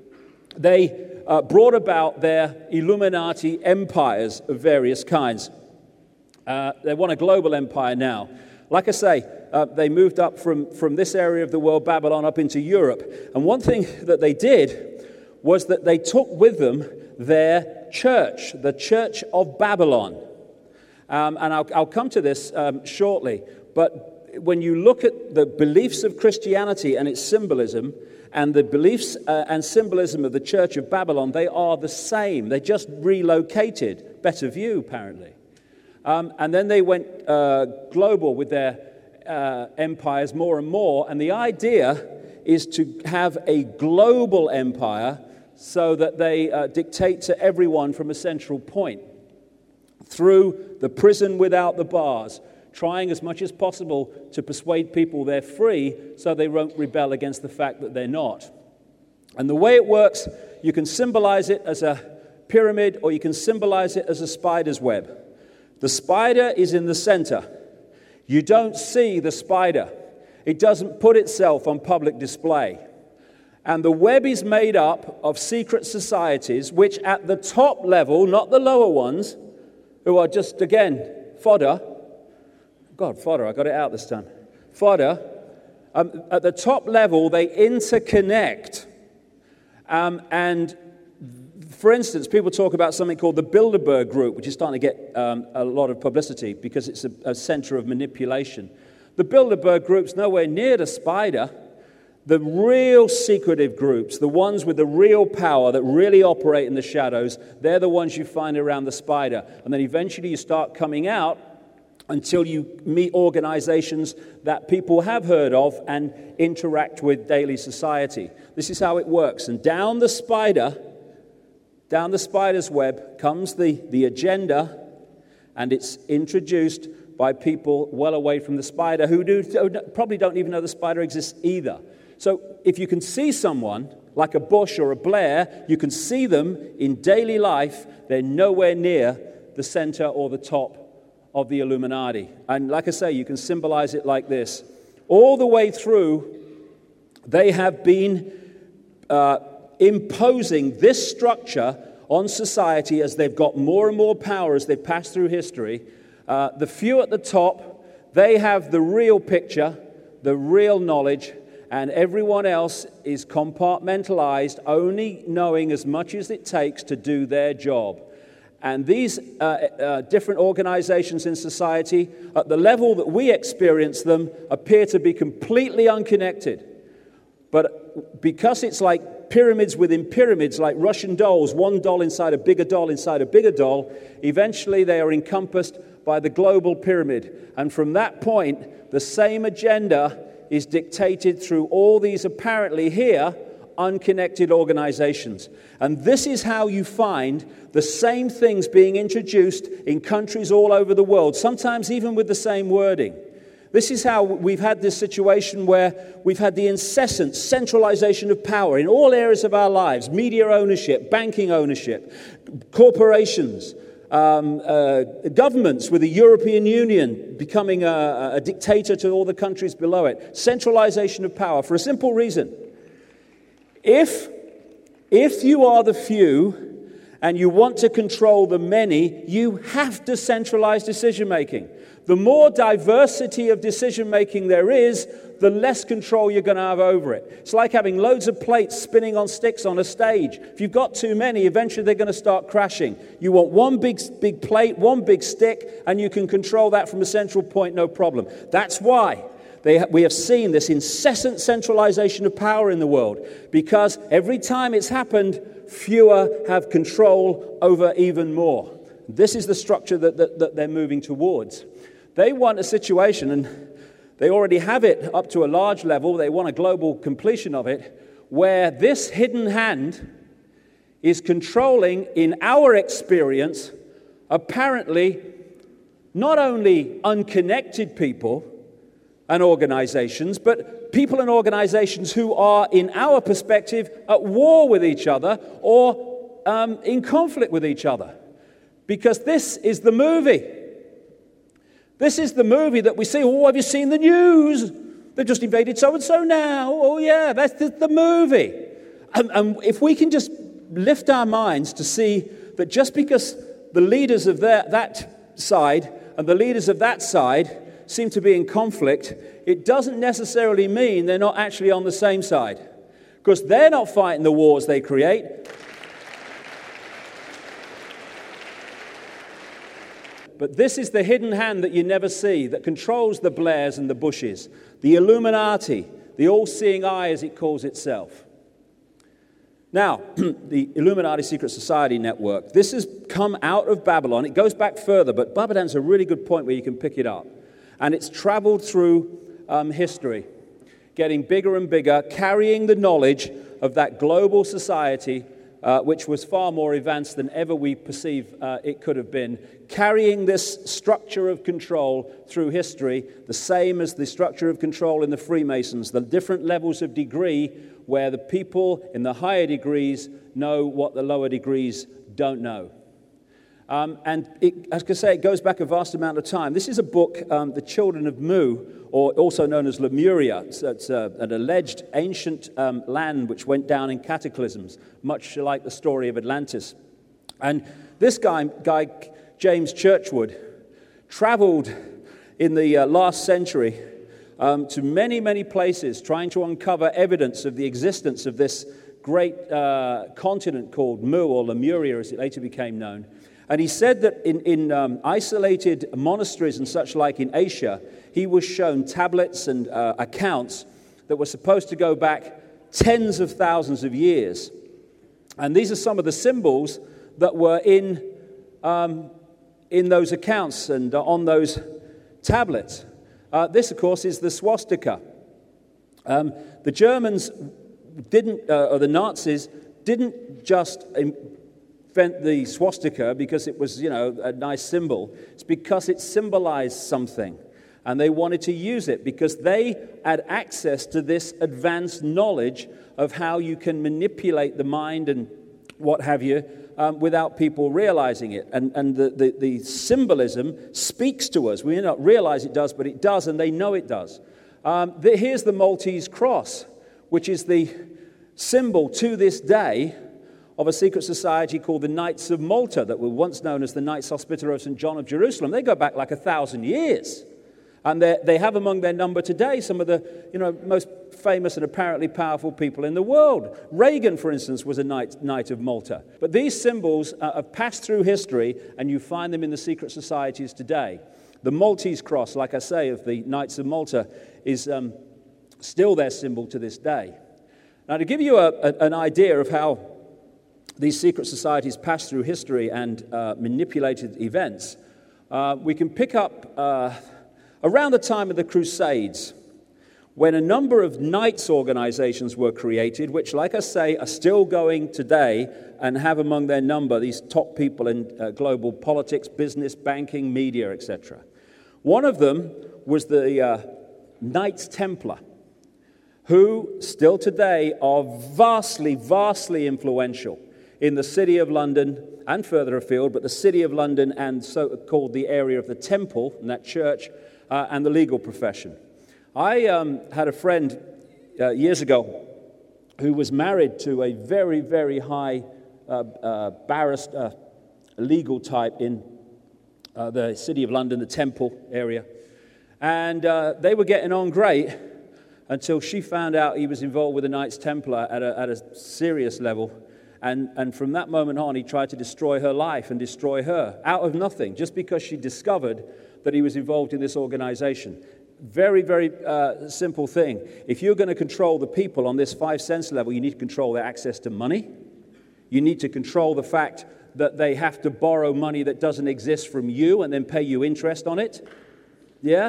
they uh, brought about their Illuminati empires of various kinds. Uh, they want a global empire now. Like I say, uh, they moved up from, from this area of the world, Babylon, up into Europe. And one thing that they did was that they took with them their church, the Church of Babylon. Um, and I'll, I'll come to this um, shortly. But when you look at the beliefs of Christianity and its symbolism, and the beliefs uh, and symbolism of the Church of Babylon, they are the same. They just relocated. Better view, apparently. Um, and then they went uh, global with their uh, empires more and more. And the idea is to have a global empire so that they uh, dictate to everyone from a central point through the prison without the bars, trying as much as possible to persuade people they're free so they won't rebel against the fact that they're not. And the way it works, you can symbolize it as a pyramid or you can symbolize it as a spider's web. The spider is in the center. You don't see the spider. It doesn't put itself on public display. And the web is made up of secret societies, which at the top level, not the lower ones, who are just, again, fodder. God, fodder, I got it out this time. Fodder. Um, at the top level, they interconnect. Um, and For instance, people talk about something called the Bilderberg Group, which is starting to get um, a lot of publicity because it's a, a center of manipulation. The Bilderberg Group's nowhere near the spider. The real secretive groups, the ones with the real power that really operate in the shadows, they're the ones you find around the spider. And then eventually you start coming out until you meet organizations that people have heard of and interact with daily society. This is how it works. And down the spider... Down the spider's web comes the, the agenda, and it's introduced by people well away from the spider who do, probably don't even know the spider exists either. So if you can see someone, like a Bush or a Blair, you can see them in daily life, they're nowhere near the center or the top of the Illuminati. And like I say, you can symbolize it like this. All the way through, they have been... Uh, imposing this structure on society as they've got more and more power as they've passed through history. Uh, the few at the top, they have the real picture, the real knowledge, and everyone else is compartmentalized, only knowing as much as it takes to do their job. And these uh, uh, different organizations in society, at the level that we experience them, appear to be completely unconnected. But because it's like pyramids within pyramids, like Russian dolls, one doll inside a bigger doll inside a bigger doll, eventually they are encompassed by the global pyramid. And from that point, the same agenda is dictated through all these apparently here unconnected organizations. And this is how you find the same things being introduced in countries all over the world, sometimes even with the same wording. This is how we've had this situation where we've had the incessant centralization of power in all areas of our lives: media ownership, banking ownership, corporations, um, uh, governments, with the European Union becoming a, a dictator to all the countries below it. Centralization of power for a simple reason. If, if you are the few and you want to control the many, you have to centralize decision-making. The more diversity of decision-making there is, the less control you're going to have over it. It's like having loads of plates spinning on sticks on a stage. If you've got too many, eventually they're going to start crashing. You want one big, big plate, one big stick, and you can control that from a central point, no problem. That's why they ha- we have seen this incessant centralization of power in the world, because every time it's happened, fewer have control over even more. This is the structure that, that, that they're moving towards. They want a situation, and they already have it up to a large level, they want a global completion of it, where this hidden hand is controlling, in our experience, apparently not only unconnected people and organizations, but people and organizations who are, in our perspective, at war with each other or um, in conflict with each other. Because this is the movie. This is the movie that we see. Oh, have you seen the news? They've just invaded so-and-so now. Oh, yeah, that's the, the movie. And, and if we can just lift our minds to see that just because the leaders of their, that side and the leaders of that side seem to be in conflict, it doesn't necessarily mean they're not actually on the same side. Because they're not fighting the wars they create. But this is the hidden hand that you never see, that controls the Blairs and the Bushes, the Illuminati, the all-seeing eye, as it calls itself. Now, the Illuminati Secret Society network, this has come out of Babylon. It goes back further, but Babylon's a really good point where you can pick it up. And it's traveled through um, history, getting bigger and bigger, carrying the knowledge of that global society, Uh, which was far more advanced than ever we perceive uh, it could have been, carrying this structure of control through history, the same as the structure of control in the Freemasons, the different levels of degree where the people in the higher degrees know what the lower degrees don't know. Um, and it, as I say, it goes back a vast amount of time. This is a book, um, The Children of Mu, or also known as Lemuria. It's, it's uh, an alleged ancient um, land which went down in cataclysms, much like the story of Atlantis. And this guy, guy James Churchward, traveled in the uh, last century um, to many, many places, trying to uncover evidence of the existence of this great uh, continent called Mu, or Lemuria, as it later became known. And he said that in, in um, isolated monasteries and such like in Asia, he was shown tablets and uh, accounts that were supposed to go back tens of thousands of years. And these are some of the symbols that were in, um, in those accounts and uh, on those tablets. Uh, this, of course, is the swastika. Um, the Germans didn't, uh, or the Nazis, didn't just invent the swastika because it was, you know, a nice symbol. It's because it symbolized something. And they wanted to use it because they had access to this advanced knowledge of how you can manipulate the mind and what have you um, without people realizing it. And, and the, the, the symbolism speaks to us. We may not realize it does, but it does, and they know it does. Um, the, here's the Maltese cross, which is the symbol to this day of a secret society called the Knights of Malta that were once known as the Knights Hospitaller of Saint John of Jerusalem. They go back like a thousand years. And they have among their number today some of the, you know, most famous and apparently powerful people in the world. Reagan, for instance, was a knight, knight of Malta. But these symbols uh, have passed through history, and you find them in the secret societies today. The Maltese cross, like I say, of the Knights of Malta, is um, still their symbol to this day. Now, to give you a, a, an idea of how these secret societies pass through history and uh, manipulated events, uh, we can pick up Uh, around the time of the Crusades, when a number of knights organizations were created, which, like I say, are still going today and have among their number these top people in uh, global politics, business, banking, media, et cetera. One of them was the uh, Knights Templar, who still today are vastly, vastly influential in the City of London and further afield, but the City of London and so-called the area of the Temple, and that church, uh, and the legal profession. I um, had a friend uh, years ago who was married to a very, very high uh, uh, barrister, legal type in uh, the City of London, the Temple area. And uh, they were getting on great until she found out he was involved with the Knights Templar at a, at a serious level. And, and from that moment on, he tried to destroy her life and destroy her out of nothing, just because she discovered that he was involved in this organization. Very, very uh, simple thing. If you're going to control the people on this five sense level, you need to control their access to money. You need to control the fact that they have to borrow money that doesn't exist from you and then pay you interest on it. Yeah?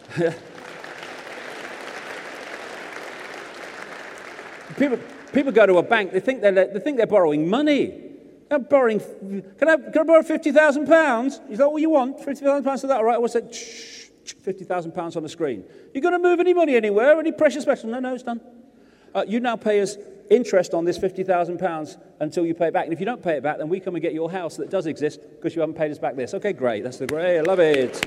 people, people go to a bank, they think they're, they think they're borrowing money. They're borrowing, can I, can I borrow fifty thousand pounds? Is that what you want? fifty thousand pounds, is that all right? I was like, shh, fifty thousand pounds on the screen. You going to move any money anywhere? Any precious metals? No, no, it's done. Uh, you now pay us interest on this fifty thousand pounds until you pay it back. And if you don't pay it back, then we come and get your house that does exist because you haven't paid us back this. Okay, great. That's the great. I love it.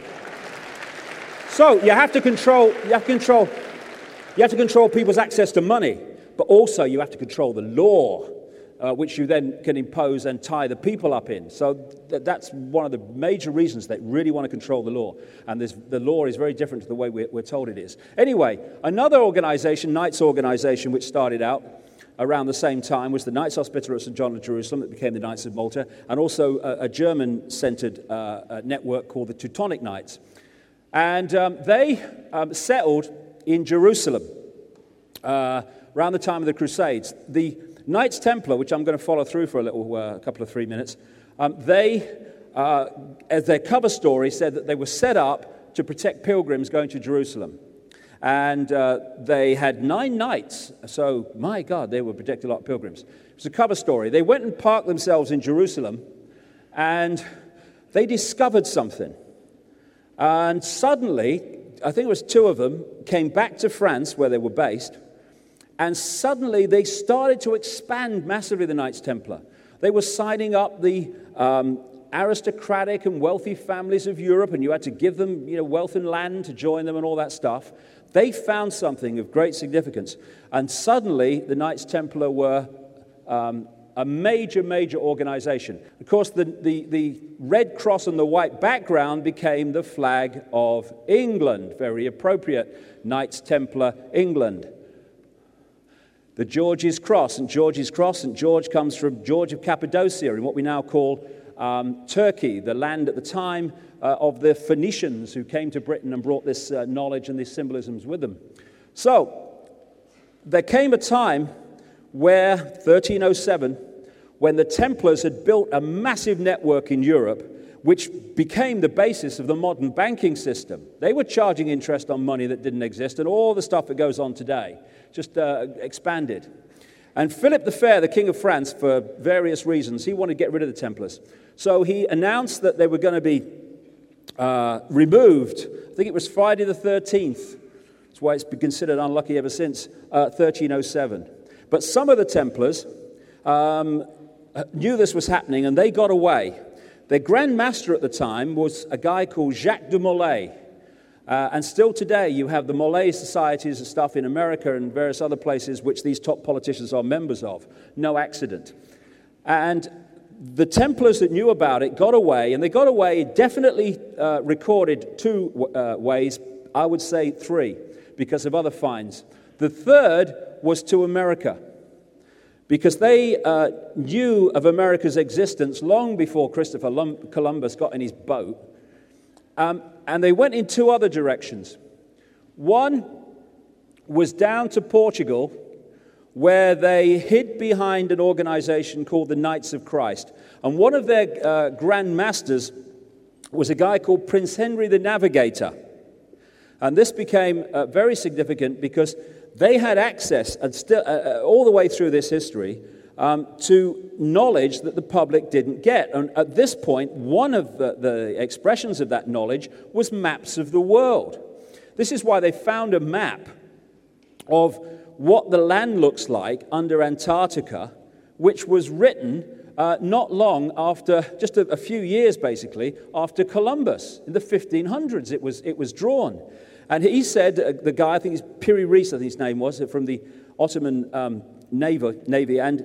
So you have to control, you have to control, you have to control people's access to money, but also you have to control the law, uh, which you then can impose and tie the people up in. So th- that's one of the major reasons they really want to control the law. And this, the law is very different to the way we're, we're told it is. Anyway, another organization, Knights organization, which started out around the same time was the Knights Hospitaller at Saint John of Jerusalem, that became the Knights of Malta, and also a, a German-centered uh, uh, network called the Teutonic Knights. And um, they um, settled in Jerusalem uh, around the time of the Crusades. The Knights Templar, which I'm going to follow through for a little, uh, a couple of three minutes, um, they, uh, as their cover story, said that they were set up to protect pilgrims going to Jerusalem. And uh, they had nine knights, so my God, they were protecting a lot of pilgrims. It was a cover story. They went and parked themselves in Jerusalem, and they discovered something. And suddenly, I think it was two of them, came back to France, where they were based, and suddenly they started to expand massively, the Knights Templar. They were signing up the um, aristocratic and wealthy families of Europe, and you had to give them, you know, wealth and land to join them and all that stuff. They found something of great significance, and suddenly the Knights Templar were um, a major, major organization. Of course, the, the, the red cross and the white background became the flag of England. Very appropriate. Knights Templar, England. The George's Cross, and George's Cross, Saint George comes from George of Cappadocia in what we now call um, Turkey, the land at the time uh, of the Phoenicians who came to Britain and brought this uh, knowledge and these symbolisms with them. So, there came a time where, thirteen oh seven, when the Templars had built a massive network in Europe, which became the basis of the modern banking system. They were charging interest on money that didn't exist, and all the stuff that goes on today just uh, expanded. And Philip the Fair, the King of France, for various reasons, he wanted to get rid of the Templars. So he announced that they were going to be uh, removed. I think it was Friday the thirteenth. That's why it's been considered unlucky ever since uh, thirteen oh seven. But some of the Templars um, knew this was happening, and they got away. Their Grand Master at the time was a guy called Jacques de Molay. Uh, and still today, you have the Molay societies and stuff in America and various other places which these top politicians are members of. No accident. And the Templars that knew about it got away, and they got away definitely uh, recorded two uh, ways, I would say three, because of other finds. The third was to America, because they uh, knew of America's existence long before Christopher Columbus got in his boat. Um, and they went in two other directions. One was down to Portugal, where they hid behind an organization called the Knights of Christ. And one of their uh, Grand Masters was a guy called Prince Henry the Navigator. And this became uh, very significant because they had access, and still uh, all the way through this history, um, to knowledge that the public didn't get. And at this point, one of the, the expressions of that knowledge was maps of the world. This is why they found a map of what the land looks like under Antarctica, which was written uh, not long after, just a, a few years basically, after Columbus. In the fifteen hundreds it was, it was drawn. And he said, uh, the guy, I think it's Piri Reis, I think his name was, from the Ottoman um, Navy, Navy, and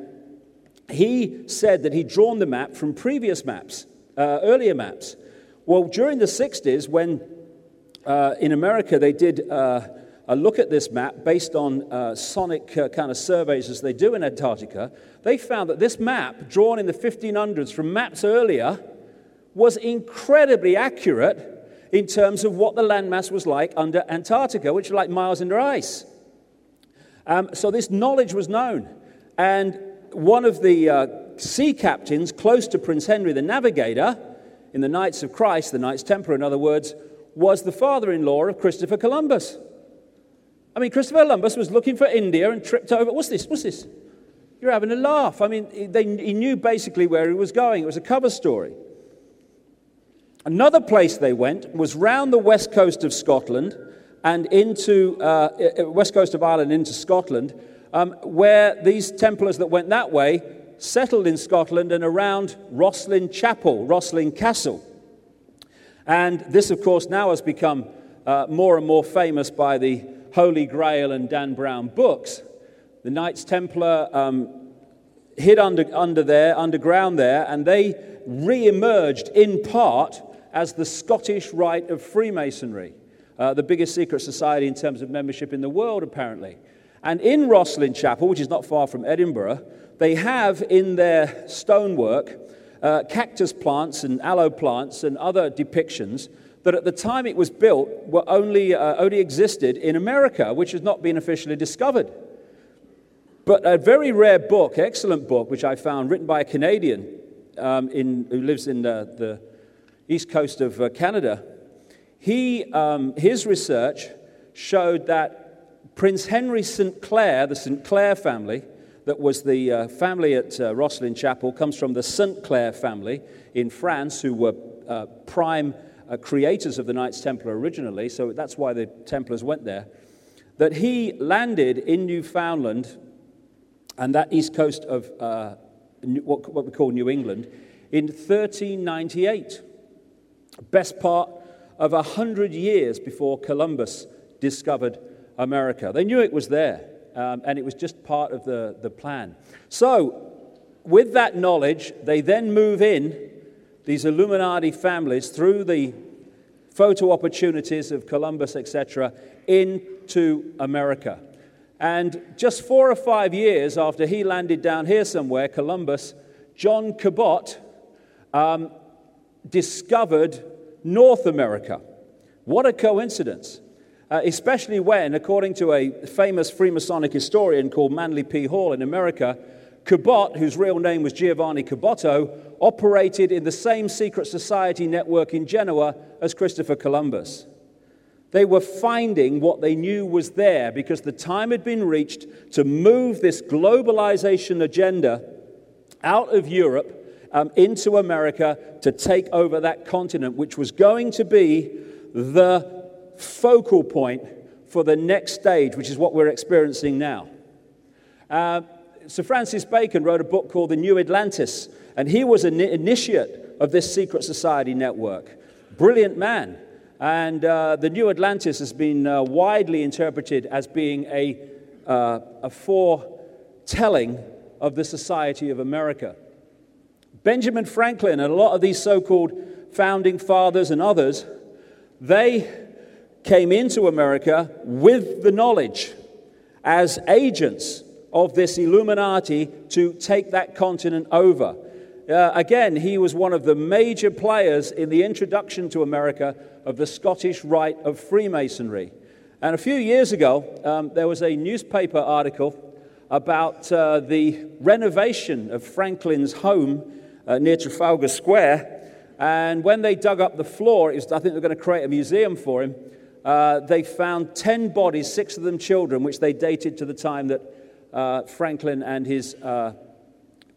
he said that he'd drawn the map from previous maps, uh, earlier maps. Well, during the sixties, when uh, in America they did uh, a look at this map based on uh, sonic uh, kind of surveys as they do in Antarctica, they found that this map, drawn in the fifteen hundreds from maps earlier, was incredibly accurate in terms of what the landmass was like under Antarctica, which are like miles under ice. Um, so this knowledge was known. And one of the uh, sea captains close to Prince Henry, the navigator, in the Knights of Christ, the Knights Templar, in other words, was the father-in-law of Christopher Columbus. I mean, Christopher Columbus was looking for India and tripped over. What's this? What's this? You're having a laugh. I mean, they, he knew basically where he was going. It was a cover story. Another place they went was round the west coast of Scotland and into uh, west coast of Ireland into Scotland, um, where these Templars that went that way settled in Scotland and around Rosslyn Chapel, Rosslyn Castle. And this, of course, now has become uh, more and more famous by the Holy Grail and Dan Brown books. The Knights Templar um, hid under, under there, underground there, and they re-emerged in part as the Scottish Rite of Freemasonry, uh, the biggest secret society in terms of membership in the world, apparently. And in Rosslyn Chapel, which is not far from Edinburgh, they have in their stonework uh, cactus plants and aloe plants and other depictions that at the time it was built were only, uh, only existed in America, which has not been officially discovered. But a very rare book, excellent book, which I found, written by a Canadian um, in, who lives in uh, the east coast of uh, Canada, he, um, his research showed that Prince Henry Saint Clair, the Saint Clair family, that was the uh, family at uh, Rosslyn Chapel, comes from the Saint Clair family in France, who were uh, prime uh, creators of the Knights Templar originally, so that's why the Templars went there, that he landed in Newfoundland and that east coast of uh, what, what we call New England in thirteen ninety-eight. Best part of a hundred years before Columbus discovered America. They knew it was there, um, and it was just part of the, the plan. So, with that knowledge, they then move in, these Illuminati families, through the photo opportunities of Columbus, et cetera, into America. And just four or five years after he landed down here somewhere, Columbus, John Cabot, um, discovered North America. What a coincidence. Uh, especially when, according to a famous Freemasonic historian called Manly P. Hall in America, Cabot, whose real name was Giovanni Caboto, operated in the same secret society network in Genoa as Christopher Columbus. They were finding what they knew was there because the time had been reached to move this globalization agenda out of Europe Um, into America to take over that continent, which was going to be the focal point for the next stage, which is what we're experiencing now. Uh, Sir Francis Bacon wrote a book called The New Atlantis, and he was an initiate of this secret society network. Brilliant man. And uh, the New Atlantis has been uh, widely interpreted as being a, uh, a foretelling of the Society of America. Benjamin Franklin and a lot of these so-called founding fathers and others, they came into America with the knowledge as agents of this Illuminati to take that continent over. Uh, again, he was one of the major players in the introduction to America of the Scottish Rite of Freemasonry. And a few years ago, um, there was a newspaper article about uh, the renovation of Franklin's home Uh, near Trafalgar Square, and when they dug up the floor, it was, I think they were going to create a museum for him, uh, they found ten bodies, six of them children, which they dated to the time that uh, Franklin and his uh,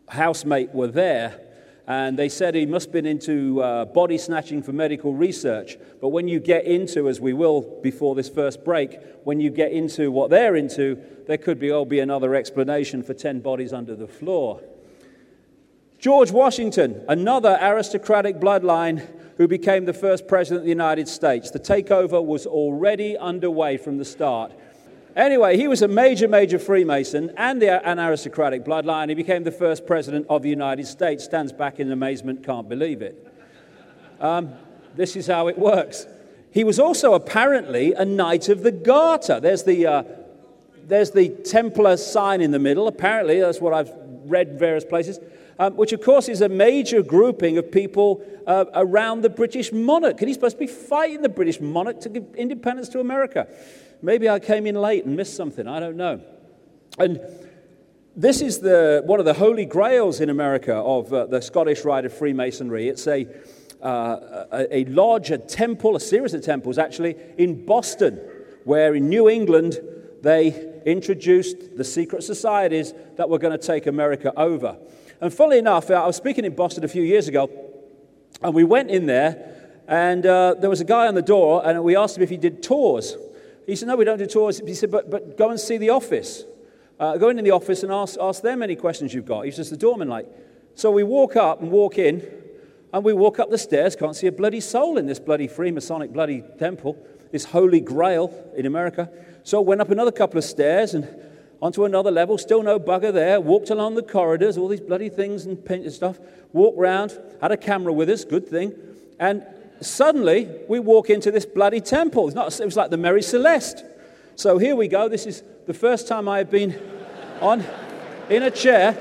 housemate were there, and they said he must have been into uh, body snatching for medical research. But when you get into, as we will before this first break, when you get into what they're into, there could be, oh, be another explanation for ten bodies under the floor. George Washington, another aristocratic bloodline who became the first president of the United States. The takeover was already underway from the start. Anyway, he was a major, major Freemason and the, an aristocratic bloodline. He became the first president of the United States. Stands back in amazement, can't believe it. Um, this is how it works. He was also apparently a Knight of the Garter. There's the, uh, there's the Templar sign in the middle. Apparently, that's what I've read in various places. Um, which, of course, is a major grouping of people uh, around the British monarch. And he's supposed to be fighting the British monarch to give independence to America. Maybe I came in late and missed something. I don't know. And this is the one of the holy grails in America of uh, the Scottish Rite of Freemasonry. It's a, uh, a, a lodge, a temple, a series of temples, actually, in Boston, where in New England they introduced the secret societies that were going to take America over. And funnily enough, I was speaking in Boston a few years ago, and we went in there, and uh, there was a guy on the door, and we asked him if he did tours. He said, no, we don't do tours. He said, but, but go and see the office. Uh, go in the office and ask, ask them any questions you've got. He's just a doorman, like. So we walk up and walk in, and we walk up the stairs, can't see a bloody soul in this bloody Freemasonic bloody temple, this holy grail in America. So went up another couple of stairs, and onto another level, still no bugger there, walked along the corridors, all these bloody things and painted stuff, walked round, had a camera with us, good thing, and suddenly we walk into this bloody temple. It's not, it was like the Mary Celeste. So here we go, this is the first time I've been on, in a chair.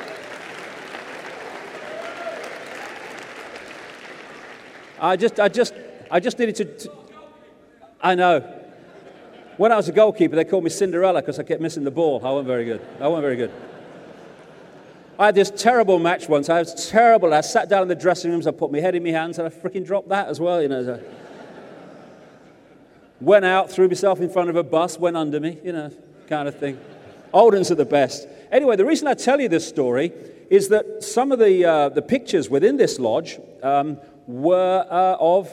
I just, I just, I just needed to, to I know. When I was a goalkeeper, they called me Cinderella because I kept missing the ball. I wasn't very good. I wasn't very good. I had this terrible match once. I was terrible. I sat down in the dressing rooms. I put my head in my hands, and I freaking dropped that as well. You know. So went out, threw myself in front of a bus, went under me. You know, kind of thing. Old uns are the best. Anyway, the reason I tell you this story is that some of the uh, the pictures within this lodge um, were uh, of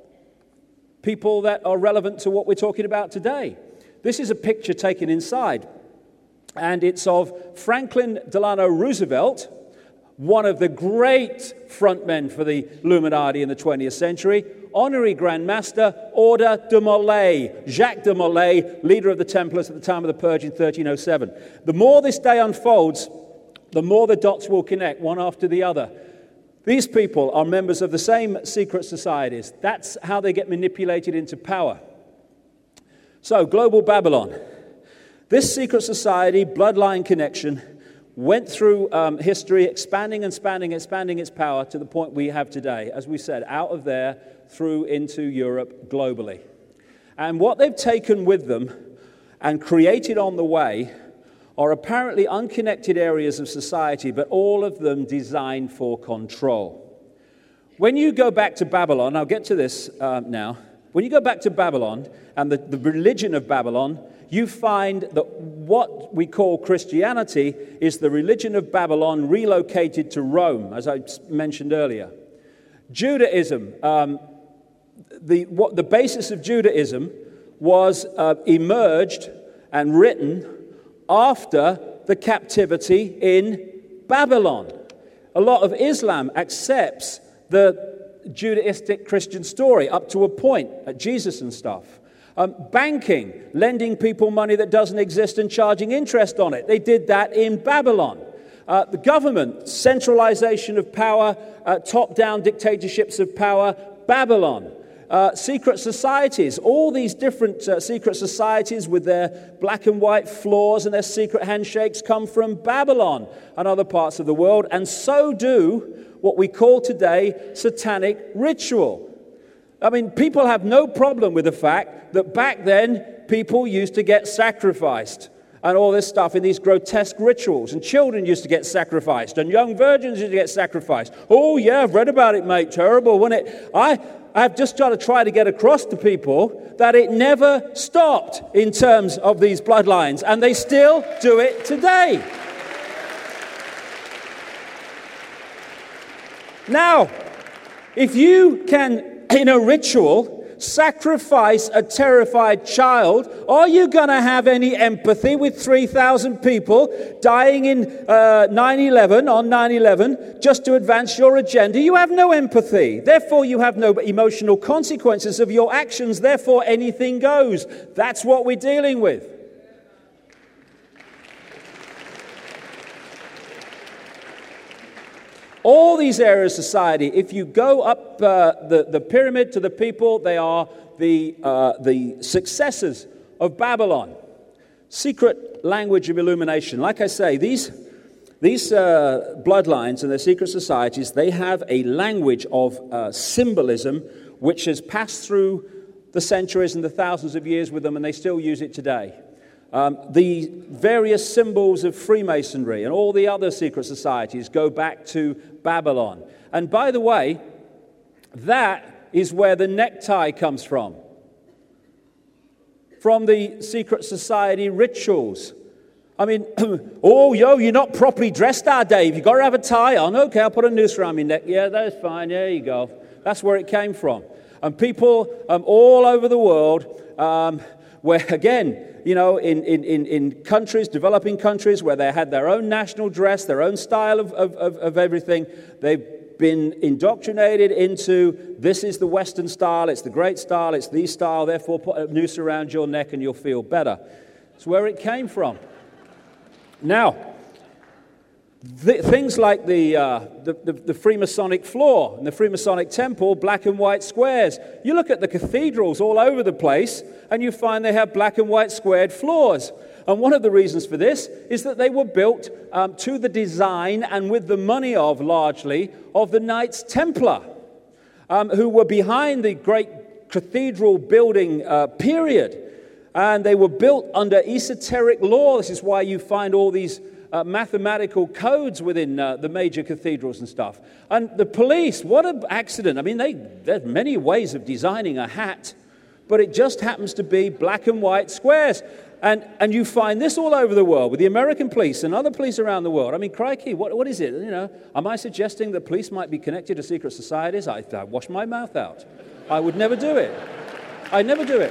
people that are relevant to what we're talking about today. This is a picture taken inside, and it's of Franklin Delano Roosevelt, one of the great frontmen for the Illuminati in the twentieth century, Honorary Grand Master, Order de Molay, Jacques de Molay, leader of the Templars at the time of the Purge in thirteen oh seven. The more this day unfolds, the more the dots will connect one after the other. These people are members of the same secret societies. That's how they get manipulated into power. So, Global Babylon. This secret society, bloodline connection, went through um, history, expanding and expanding, expanding its power to the point we have today. As we said, out of there, through into Europe, globally. And what they've taken with them and created on the way are apparently unconnected areas of society, but all of them designed for control. When you go back to Babylon, I'll get to this uh, now. When you go back to Babylon and the, the religion of Babylon, you find that what we call Christianity is the religion of Babylon relocated to Rome, as I mentioned earlier. Judaism, um, the, what, the basis of Judaism was uh, emerged and written after the captivity in Babylon. A lot of Islam accepts the Judaistic Christian story up to a point, at Jesus and stuff. Um, banking, lending people money that doesn't exist and charging interest on it. They did that in Babylon. Uh, the government, centralization of power, uh, top-down dictatorships of power, Babylon. Uh, secret societies, all these different uh, secret societies with their black and white flaws and their secret handshakes come from Babylon and other parts of the world, and so do what we call today satanic ritual. I mean, people have no problem with the fact that back then people used to get sacrificed and all this stuff in these grotesque rituals, and children used to get sacrificed, and young virgins used to get sacrificed. Oh yeah, I've read about it, mate. Terrible, wasn't it? I I've just got to try to get across to people that it never stopped in terms of these bloodlines, and they still do it today. Now, if you can, in a ritual, sacrifice a terrified child, are you going to have any empathy with three thousand people dying in uh, nine eleven, on nine eleven, just to advance your agenda? You have no empathy. Therefore, you have no emotional consequences of your actions. Therefore, anything goes. That's what we're dealing with. All these areas of society, if you go up uh, the, the pyramid to the people, they are the, uh, the successors of Babylon. Secret language of illumination. Like I say, these, these uh, bloodlines and their secret societies, they have a language of uh, symbolism which has passed through the centuries and the thousands of years with them, and they still use it today. Um, the various symbols of Freemasonry and all the other secret societies go back to Babylon. And by the way, that is where the necktie comes from. From the secret society rituals. I mean, oh, yo, you're not properly dressed now, Dave. You've got to have a tie on. Okay, I'll put a noose around my neck. Yeah, that's fine. There you go. That's where it came from. And people um, all over the world, um, where, again, you know, in, in, in countries, developing countries, where they had their own national dress, their own style of, of, of everything, they've been indoctrinated into, this is the Western style, it's the great style, it's the style, therefore put a noose around your neck and you'll feel better. It's where it came from. Now, th- things like the, uh, the, the, the Freemasonic floor and the Freemasonic temple, black and white squares. You look at the cathedrals all over the place, and you find they have black and white squared floors. And one of the reasons for this is that they were built um, to the design and with the money of, largely, of the Knights Templar, um, who were behind the great cathedral building uh, period. And they were built under esoteric law. This is why you find all these uh, mathematical codes within uh, the major cathedrals and stuff. And the police, what an accident. I mean, they, there's many ways of designing a hat, but it just happens to be black and white squares. And and you find this all over the world with the American police and other police around the world. I mean, crikey, what what is it? You know, am I suggesting that police might be connected to secret societies? I, I wash my mouth out. I would never do it. I'd never do it.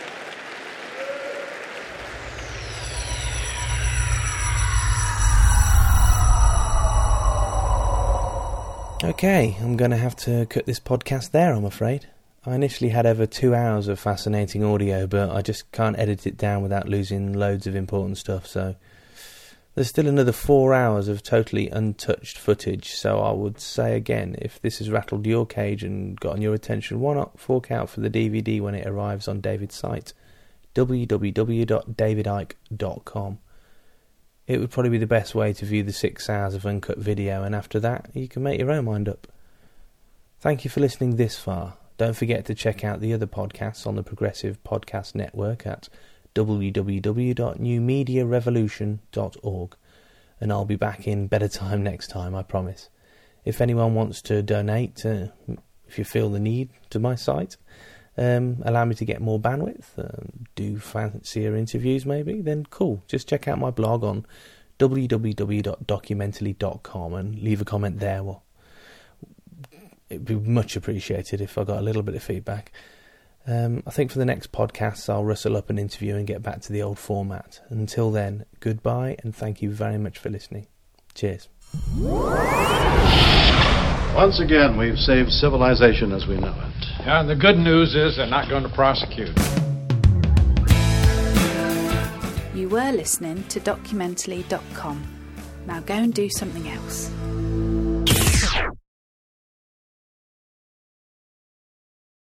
Okay, I'm going to have to cut this podcast there, I'm afraid. I initially had over two hours of fascinating audio, but I just can't edit it down without losing loads of important stuff, so there's still another four hours of totally untouched footage. So I would say again, if this has rattled your cage and gotten your attention, why not fork out for the D V D when it arrives on David's site, w w w dot david icke dot com. It would probably be the best way to view the six hours of uncut video, and after that, you can make your own mind up. Thank you for listening this far. Don't forget to check out the other podcasts on the Progressive Podcast Network at w w w dot new media revolution dot org. And I'll be back in better time next time, I promise. If anyone wants to donate, uh, if you feel the need, to my site, um, allow me to get more bandwidth, um, do fancier interviews maybe, then cool. Just check out my blog on w w w dot documentally dot com and leave a comment there. Well, it'd be much appreciated if I got a little bit of feedback. Um, I think for the next podcasts, I'll rustle up an interview and get back to the old format. Until then, goodbye, and thank you very much for listening. Cheers. Once again, we've saved civilization as we know it. Yeah, and the good news is they're not going to prosecute. You were listening to documentally dot com. Now go and do something else.